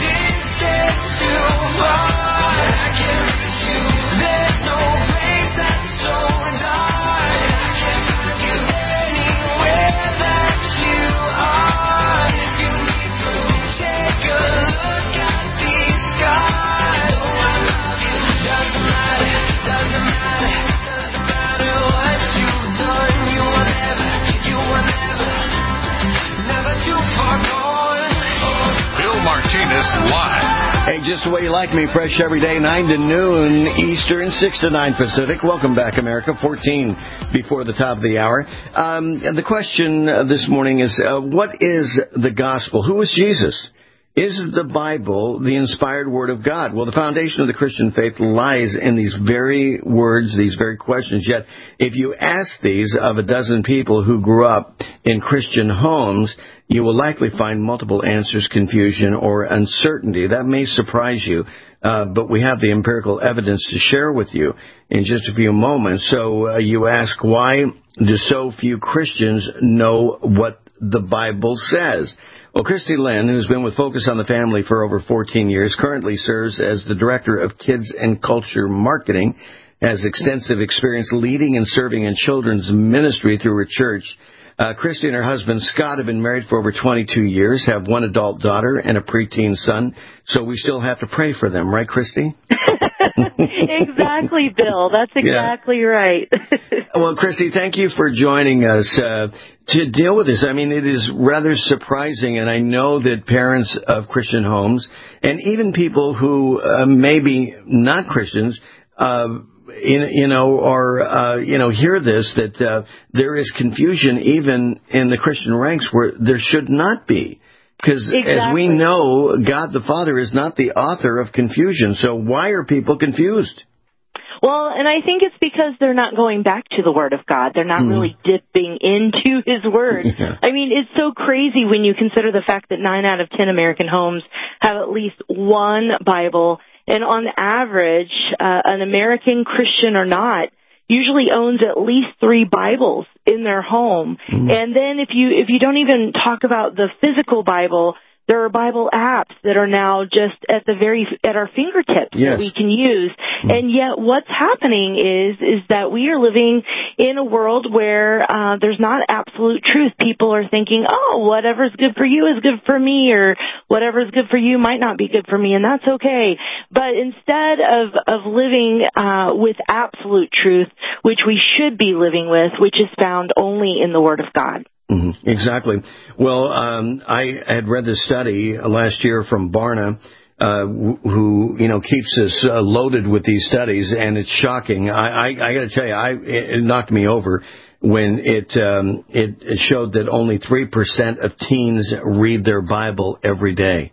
Martinez Live. Hey, just the way you like me, fresh every day, 9 to noon Eastern, 6 to 9 Pacific. Welcome back, America. 14 before the top of the hour. The question this morning is, what is the gospel? Who is Jesus? Is the Bible the inspired word of God? Well, the foundation of the Christian faith lies in these very words, these very questions. Yet, if you ask these of a dozen people who grew up in Christian homes, you will likely find multiple answers, confusion, or uncertainty. That may surprise you, but we have the empirical evidence to share with you in just a few moments. So you ask, why do so few Christians know what the Bible says? Well, Christy Lynn, who's been with Focus on the Family for over 14 years, currently serves as the Director of Kids and Culture Marketing, has extensive experience leading and serving in children's ministry through her church. Christy and her husband, Scott, have been married for over 22 years, have one adult daughter and a preteen son, so we still have to pray for them, right, Christy? Exactly, Bill. That's exactly right. Well, Christy, thank you for joining us to deal with this. I mean, it is rather surprising, and I know that parents of Christian homes, and even people who maybe not Christians, hear this, that there is confusion even in the Christian ranks where there should not be. Because as we know, God the Father is not the author of confusion. So why are people confused? Well, and I think it's because they're not going back to the Word of God. They're not really dipping into His Word. Yeah. I mean, it's so crazy when you consider the fact that 9 out of 10 American homes have at least one Bible. And on average, an American, Christian or not, usually owns at least 3 Bibles in their home. And then if you don't even talk about the physical Bible, there are Bible apps that are now just at our fingertips that we can use. And yet what's happening is that we are living in a world where there's not absolute truth. People are thinking, oh, whatever's good for you is good for me, or whatever's good for you might not be good for me, and that's okay. But instead of living with absolute truth, which we should be living with, which is found only in the Word of God. Mm-hmm. Exactly. Well, I had read this study last year from Barna, who keeps us loaded with these studies, and it's shocking. I got to tell you, it knocked me over when it showed that only 3% of teens read their Bible every day.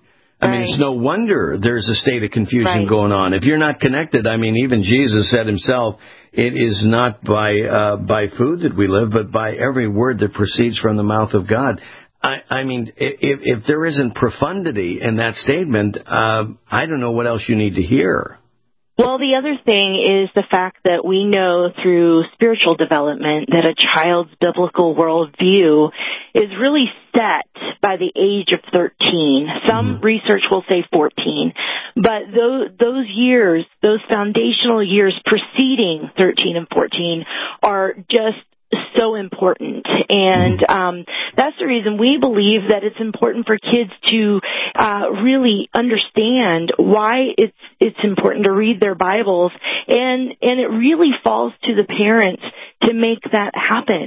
I mean, it's no wonder there's a state of confusion going on. If you're not connected, I mean, even Jesus said himself, it is not by food that we live, but by every word that proceeds from the mouth of God. I mean, if there isn't profundity in that statement, I don't know what else you need to hear. Well, the other thing is the fact that we know through spiritual development that a child's biblical worldview is really set by the age of 13. Some research will say 14. But those years, those foundational years preceding 13 and 14 are just so important. And that's the reason we believe that it's important for kids to really understand why it's important to read their Bibles, and it really falls to the parents to make that happen.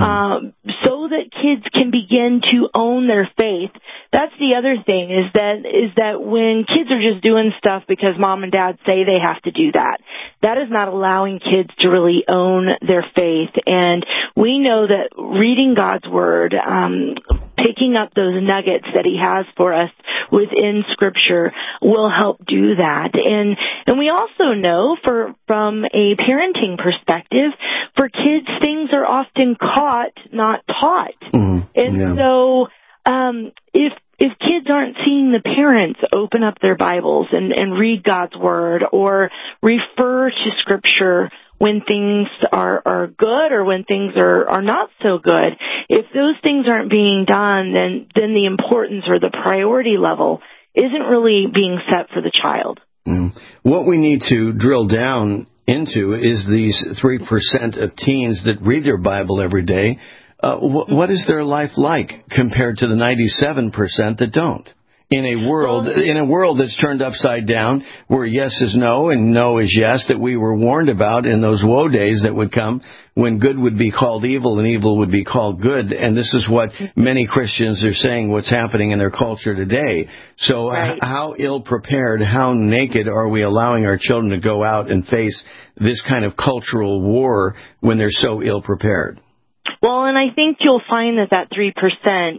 So that kids can begin to own their faith. That's the other thing, is that when kids are just doing stuff because mom and dad say they have to do that, that is not allowing kids to really own their faith. And we know that reading God's Word, picking up those nuggets that He has for us within Scripture will help do that. And we also know from a parenting perspective, for kids, things are often caught, not taught. So if kids aren't seeing the parents open up their Bibles and read God's Word or refer to Scripture when things are good or when things are not so good, if those things aren't being done, then the importance or the priority level isn't really being set for the child. What we need to drill down into is these 3% of teens that read their Bible every day. What is their life like compared to the 97% that don't? In a world that's turned upside down, where yes is no and no is yes, that we were warned about in those woe days that would come, when good would be called evil and evil would be called good. And this is what many Christians are saying, what's happening in their culture today. So how ill-prepared, how naked are we allowing our children to go out and face this kind of cultural war when they're so ill-prepared? Well, and I think you'll find that 3%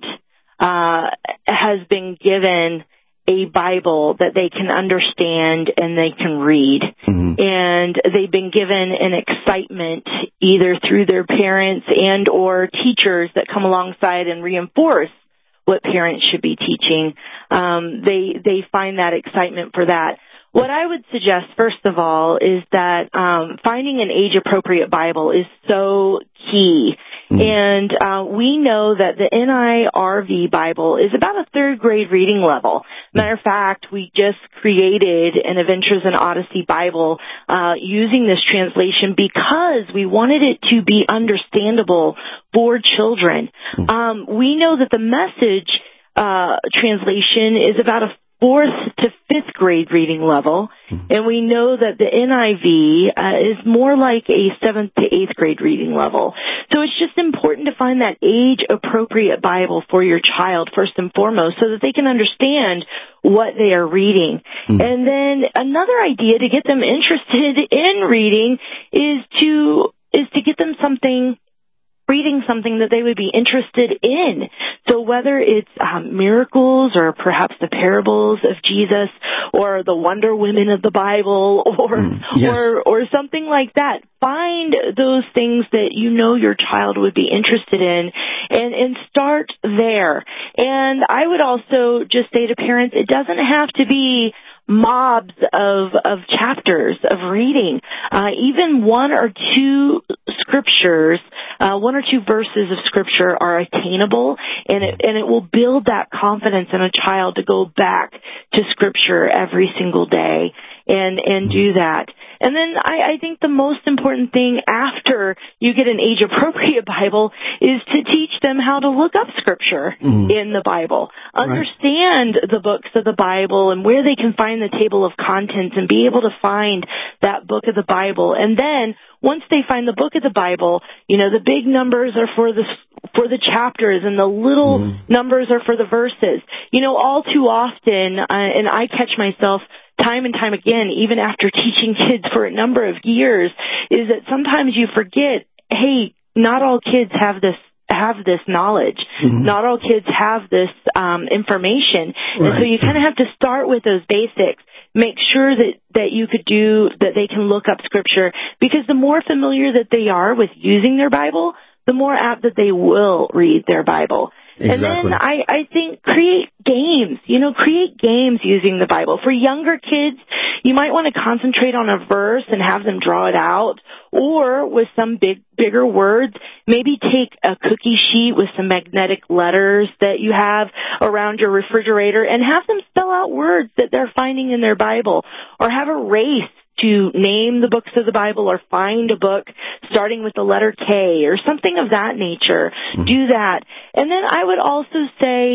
has been given a Bible that they can understand and they can read. And they've been given an excitement either through their parents and or teachers that come alongside and reinforce what parents should be teaching. They find that excitement for that. What I would suggest, first of all, is that finding an age-appropriate Bible is so key. And we know that the NIRV Bible is about a third grade reading level. Matter of fact, we just created an Adventures in Odyssey Bible using this translation because we wanted it to be understandable for children. We know that the Message translation is about a 4th to 5th grade reading level, and we know that the NIV is more like a 7th to 8th grade reading level. So it's just important to find that age-appropriate Bible for your child, first and foremost, so that they can understand what they are reading. And then another idea to get them interested in reading is to get them reading something that they would be interested in. So whether it's miracles or perhaps the parables of Jesus or the Wonder Women of the Bible or something like that, find those things that you know your child would be interested in and start there. And I would also just say to parents, it doesn't have to be mobs of chapters of reading. Even one or two verses of Scripture are attainable, and it will build that confidence in a child to go back to Scripture every single day and do that. And then I think the most important thing after you get an age-appropriate Bible is to teach them how to look up Scripture in the Bible. Understand the books of the Bible and where they can find the table of contents and be able to find that book of the Bible. And then once they find the book of the Bible, the big numbers are for the chapters and the little numbers are for the verses. All too often, and I catch myself time and time again, even after teaching kids for a number of years, is that sometimes you forget, hey, not all kids have this have this knowledge. Mm-hmm. Not all kids have this information. Right. And so you kind of have to start with those basics. Make sure that you could do, that they can look up Scripture, because the more familiar that they are with using their Bible, the more apt that they will read their Bible. Exactly. And then I think create games, create games using the Bible. For younger kids, you might want to concentrate on a verse and have them draw it out, or with some bigger words, maybe take a cookie sheet with some magnetic letters that you have around your refrigerator and have them spell out words that they're finding in their Bible, or have a race to name the books of the Bible or find a book starting with the letter K or something of that nature. Mm-hmm. Do that. And then I would also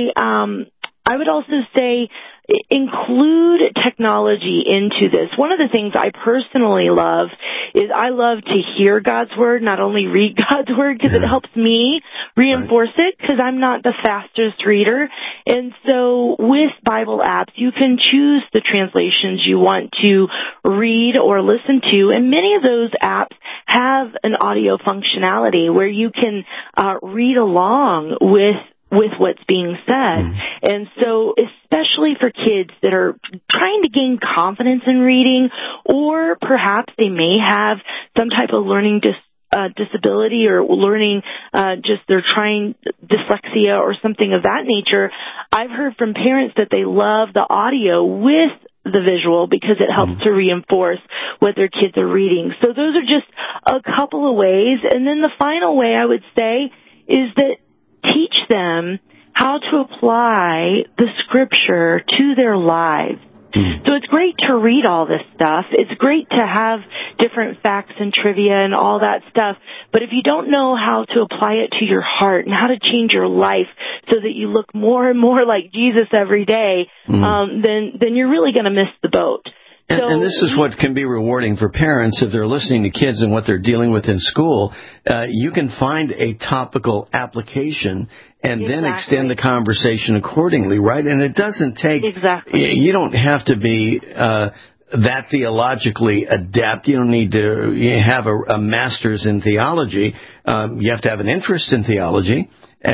say include technology into this. One of the things I personally love is I love to hear God's Word, not only read God's Word, because it helps me reinforce it, because I'm not the fastest reader. And so with Bible apps, you can choose the translations you want to read or listen to, and many of those apps have an audio functionality where you can read along with what's being said. Mm-hmm. And so especially for kids that are trying to gain confidence in reading, or perhaps they may have some type of learning disability or learning they're trying dyslexia or something of that nature, I've heard from parents that they love the audio with the visual because it helps to reinforce what their kids are reading. So those are just a couple of ways. And then the final way I would say is that teach them how to apply the Scripture to their lives. So it's great to read all this stuff. It's great to have different facts and trivia and all that stuff. But if you don't know how to apply it to your heart and how to change your life so that you look more and more like Jesus every day, then you're really going to miss the boat. And this is what can be rewarding for parents if they're listening to kids and what they're dealing with in school. You can find a topical application and then extend the conversation accordingly, right? And it doesn't take, you don't have to be that theologically adept. You don't need to have a master's in theology. You have to have an interest in theology.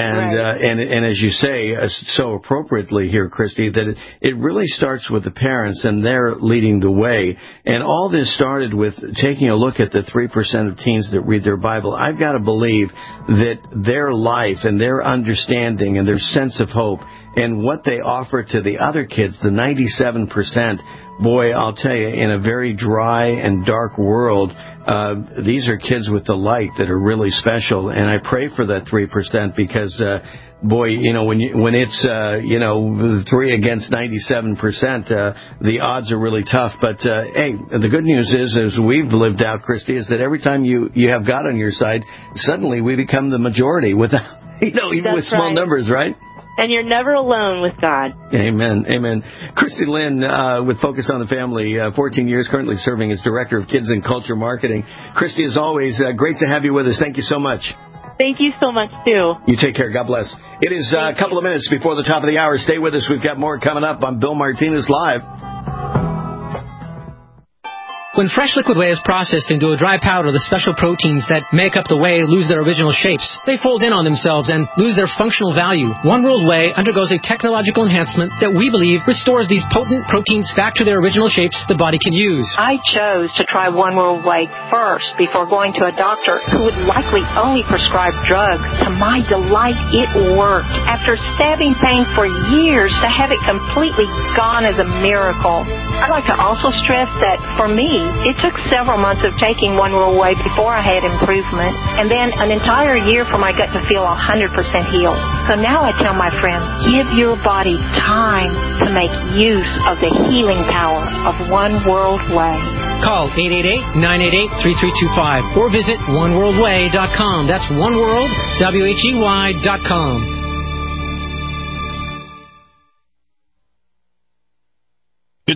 And as you say so appropriately here, Christy, that it really starts with the parents, and they're leading the way. And all this started with taking a look at the 3% of teens that read their Bible. I've got to believe that their life and their understanding and their sense of hope and what they offer to the other kids, the 97%, boy, I'll tell you, in a very dry and dark world, these are kids with the light that are really special, and I pray for that 3% because, boy, when it's 3 against 97%, the odds are really tough. But hey, the good news is, as we've lived out, Christy, is that every time you have God on your side, suddenly we become the majority without, even with small numbers, right? And you're never alone with God. Amen. Amen. Christy Lynn with Focus on the Family, 14 years, currently serving as Director of Kids and Culture Marketing. Christy, as always, great to have you with us. Thank you so much. Thank you so much, too. You take care. God bless. It is a couple of minutes before the top of the hour. Stay with us. We've got more coming up on Bill Martinez Live. When fresh liquid whey is processed into a dry powder, the special proteins that make up the whey lose their original shapes. They fold in on themselves and lose their functional value. One World Whey undergoes a technological enhancement that we believe restores these potent proteins back to their original shapes the body can use. I chose to try One World Whey first before going to a doctor who would likely only prescribe drugs. To my delight, it worked. After stabbing pain for years, to have it completely gone is a miracle. I'd like to also stress that for me, it took several months of taking One World Whey before I had improvement, and then an entire year for my gut to feel 100% healed. So now I tell my friends, give your body time to make use of the healing power of One World Whey. Call 888-988-3325 or visit oneworldwhey.com. That's oneworld, WHEY.com.